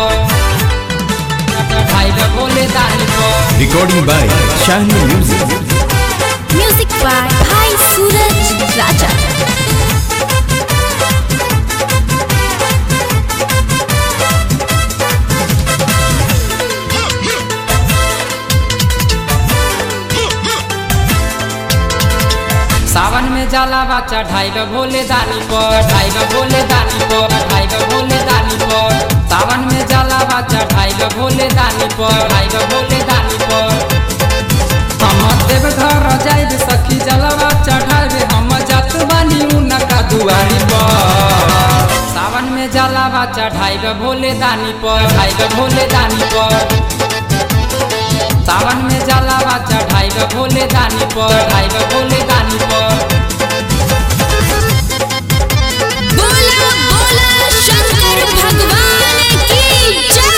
पर चढ़ाइल भोले दानी पर। Recording by Shahni Music. Music by Bhai Suraj Raja. सावन में जलावा चढ़ाइल भोले दानी पर, ढाइल भोले दानी पर, ढाइल भोले दानी पर। सावन में जलावा चढ़ाइल भोले दानी पर, ढाइल भोले दानी पर। हम देवघर जाइब सखी जलावा चढ़ाइबे, हम जात बानी उनका दुआरी पर। सावन में जलावा चढ़ाइल भोले दानी पर, ढाइल भोले दानी पर। सावन में जलावा चढ़ाइल भोले दानी पर, ढाइल भोले दानी पर। बोला बोला शंकर भगवान की जय।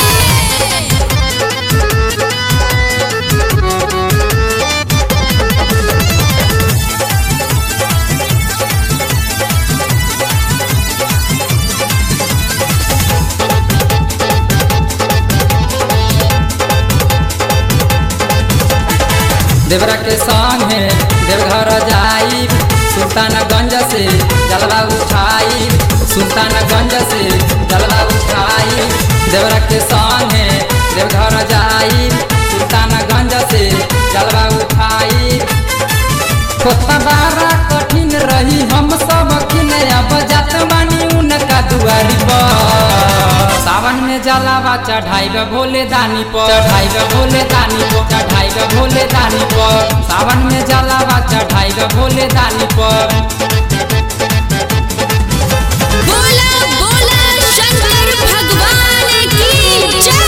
देवरा के संगे देवघर जाई, सुल्तानगंज से जलवा उठाई, सुल्तानगंज से जलवा उठाई। देवरा के संगे देवघर जाई, सुल्तानगंज से जलवा उठाई। खोता बारा कठिन रही हम सब किने, अब जात बानी उनका दुआरी पर। सावन में जलावा चढ़ाइल भोले दानी पर, चढ़ाइल भोले दानी पर, चढ़ाइल भोले दानी पर। सावन में जलावा चढ़ाइल भोले दानी पर। बोला बोला शंकर भगवान की जय।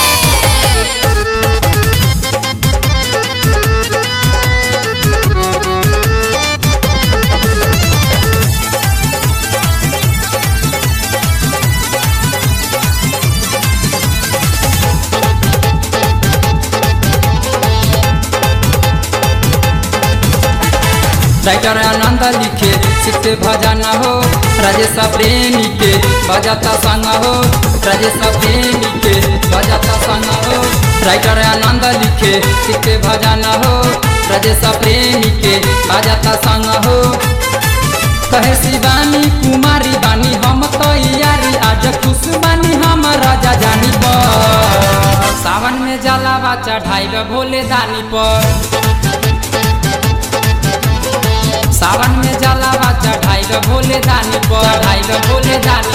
राइटर आनंद लिखे सिक्के भजन हो, राजेश प्रेमी के बजाता संग हो, राजेश प्रेमी के बजाता संग हो। राइटर आनंद लिखे सिक्के भजन हो, राजेश प्रेमी के बजाता संग हो। कहे शिवानी कुमारी बानी हम तैयारी, आज खुश बानी हम राजा जानी पर। सावन में जलावा चढ़ाइल भोले दानी पर। सावन में जलावा चढ़ाइल भोले दानी पर, ढाइल भोले दानी